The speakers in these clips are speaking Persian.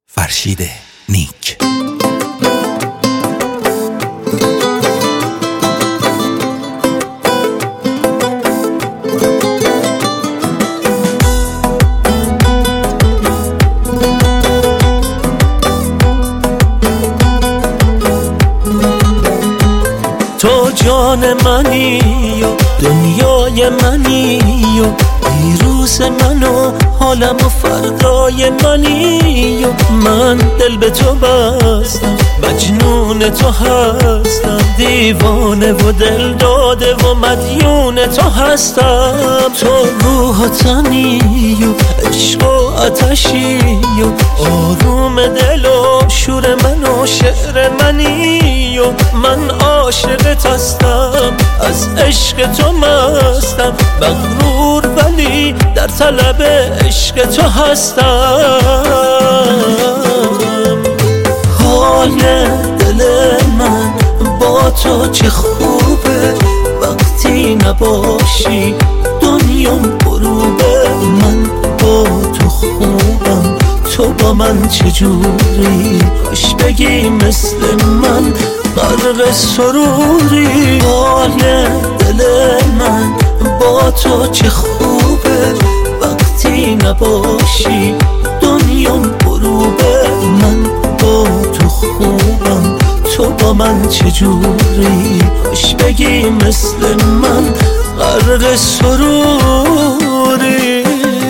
فرشید نیک. تو جان منی و دنیای منی و دیروز من و حالم و فردای منی و من دل به تو بستم، مجنون تو هستم، دیوانه و دل داده و مدیون تو هستم. تو روح و تنی و عشق و عطشی و آروم دل و شور من و شعر منی و من عاشقت هستم، از عشق تو مستم، مغرور ولی در طلب عشق تو هستم. حال دل من با تو چه خوبه، وقتی نباشی دنیام غروبه. من با تو خوبم، تو با من چجوری؟ کاش بگی مثل من غرق سروری. حال دل من با تو چه خوبه، وقتی نباشی دنیام غروبه. من با تو خوبم، تو با من چجوری؟ کاش بگی مثل من غرق سروری.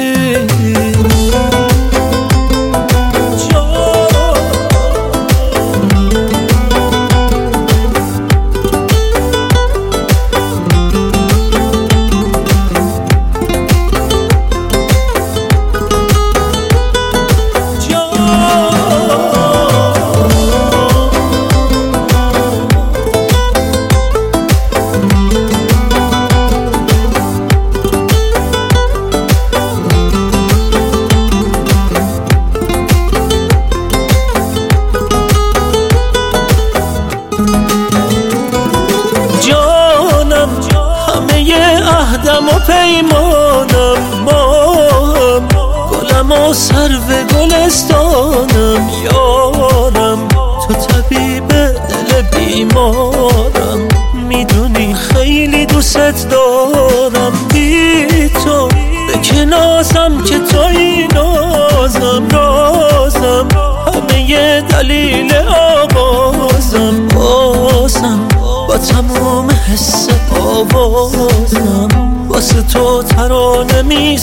جانم همه عهدم و پیمانم، ماهم گلم و سرو گلستانم، یارم تو طبیب دل بیمارم، میدونی خیلی دوست دارم. بی تو به که نازم که توی نازم، رازم همه دلیل آغازم، بازم با تموم حس آوازم واسه تو ترانه می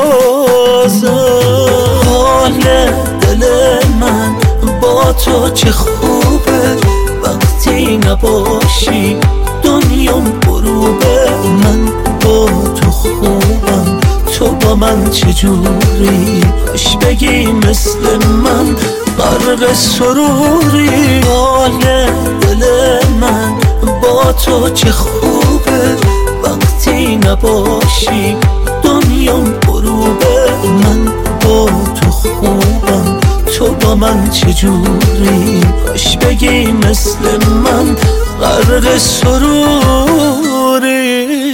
سازم. حال دل من با تو چه خوبه، وقتی نباشی دنیام غروبه. من با تو خوبم، تو با من چجوری؟ کاش بگی مثل من غرق سروری. حال دل من با تو چه خوبه، وقتی نباشی دنیام غروبه. من با تو خوبم، تو با من چجوری؟ کاش بگی مثل من غرق سروری.